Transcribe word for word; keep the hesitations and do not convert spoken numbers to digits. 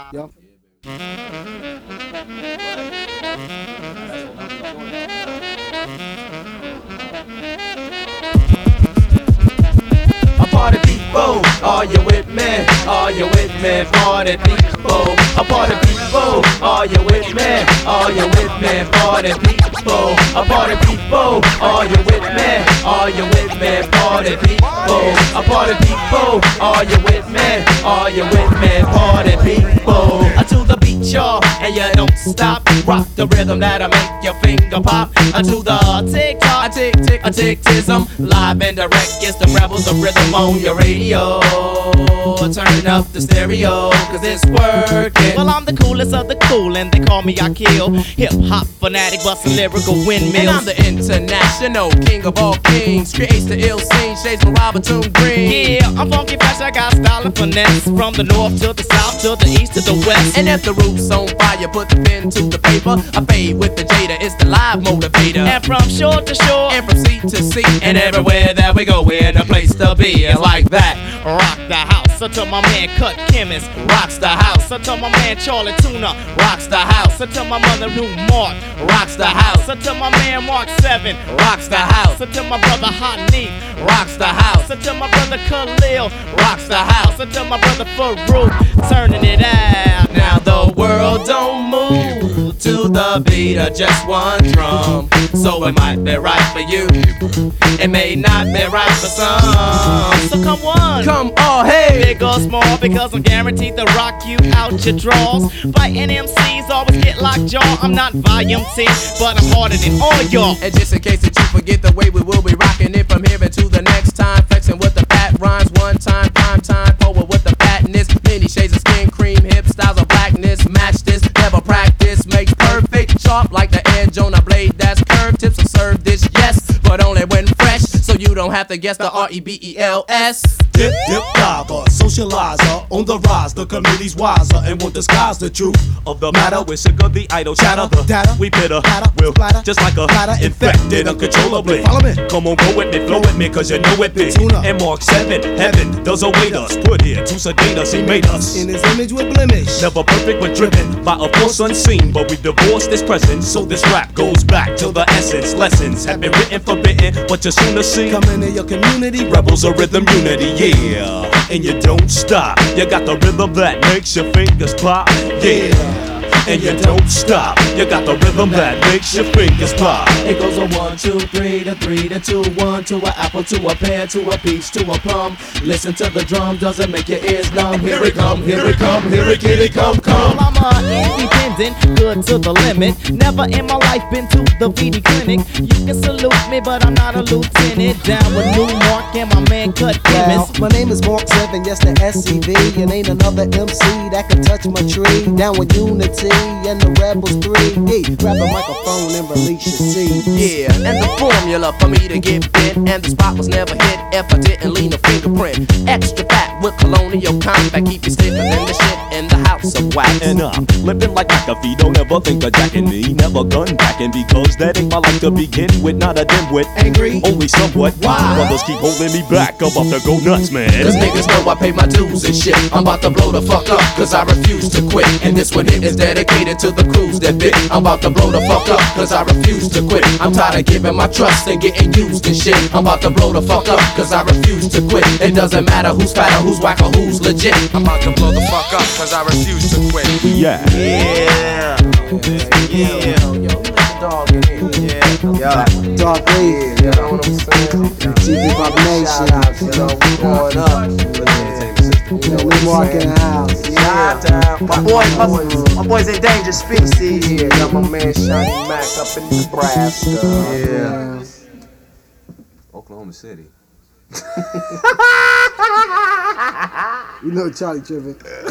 Yup. A party people, are you with me? Are you with me? Party people, a party people, are you with me? Are you with me? Party people, a party people, are you with me? Are you with me? Party people, a party people, are you with me? Are you with me? Party people, to the beat, y'all, and you don't stop. Rock the rhythm that'll make your finger pop. To the tick tock, tick tick, a tick tism. Live and direct, it's the rebels of rhythm on your radio. Turn up the stereo, cause it's working. Well, I'm the coolest of the cool, and they call me Akil. Hip hop fanatic, bustin' lyrical windmills. And I'm the international king of all kings. Creates the ill scene, shades from Robert Green. Yeah, I'm funky fresh, I got style and finesse. From the north to the south, to the east to the west. And if the roof's on fire, put the pen to the paper. I fade with the Jada, it's the live motivator. And from shore to shore, and from sea to sea, and everywhere that we go, we're the place to be. It's like that. Rock the house. So to my man Cut Chemist, rocks the house. So to my man Charlie Tuna, rocks the house. So to my mother Lou Mark, rocks the house. So to my man Mark Seven, rocks the house. So to my brother Hot Neat, rocks the house. So to my brother Khalil, rocks the house. So to my brother Farouk, turning it out. Now the world don't move to the beat of just one drum. So it might be right for you, it may not be right for some. So come on, come on, hey, big or small, because I'm guaranteed to rock you out your drawers. Fighting M Cs always get locked jaw. I'm not volume ten, but I'm harder than all y'all. And just in case that you forget the way we will be rocking it from here until the next time, flexing with the fat rhymes, one time, prime time, poet with the fatness, many shades of skin cream, hip styles of blackness. Match this, never practice, makes perfect, sharp like the edge on a blade that's curved. Tips will serve this, yes, but only when fresh, so you don't have to guess the R E B E L S. Dip, dip, diver, socializer, on the rise, the committee's wiser and won't disguise the truth of the matter. We're sick of the idle chatter, the data, we bitter, will splatter, just like a platter, infected uncontrollably. Follow me, come on, go with me, flow with me, cause you know it big. And Mark seven, heaven does await us, put here to sedate us, he made us in his image with blemish. Never perfect when driven by a force unseen, but we divorced this present, so this rap goes back to the essence. Lessons have been written, forbidden, but you're soon to see. Come into your community, rebels of rhythm unity, yeah. Yeah, and you don't stop. You got the rhythm that makes your fingers pop. Yeah, and you don't stop. You got the rhythm that makes your fingers pop. It goes a one, two, three, to three, to two, one, to an apple, to a pear, to a peach, to a plum. Listen to the drum, doesn't make your ears numb. Here it come, here it come, here it get it come, come. I'm a independent, good to the limit. Never in my life been to the V D clinic. You can salute me, but I'm not a lieutenant. Down with New Mark and my man Cut Chemist. Well, my name is Mark Seven, yes the S C V, and ain't another M C that can touch my tree. Down with Unity and the Rebels three. Yeah, grab a microphone and release your seed. Yeah, and the formula for me to get fit, and the spot was never hit if I didn't lean a fingerprint. Extra fat with colonial combat, keep you stiffer than the shit in the house of wax. And I'm living like McAfee, don't ever think of jacking me. Never gun backing, because that ain't my life to begin with. Not a dimwit, angry, only somewhat. Why? Brothers keep holding me back, I'm about to go nuts, man. Cause niggas know I pay my dues and shit. I'm about to blow the fuck up, cause I refuse to quit. And this one here is dedicated to the crews that bit. I'm about to blow the fuck up, cause I refuse to quit. I'm tired of giving my trust and getting used and shit. I'm about to blow the fuck up, cause I refuse to quit. It doesn't matter who's fat or who's whack or who's legit. I'm about to blow the fuck up, cause I refuse to quit. Yeah. Yeah. Yeah. Yo, yo, let the dog in here. Yeah. Yeah. Dog League. You know what I'm saying? T V Pop Nation. Shout out, you know, we going up. You know, we walk in the house. Yeah. My boys, my, my boys endangered species. Yeah, got my man Shiny Mac up in Nebraska. Yeah. Oklahoma City. You know Charlie tripping.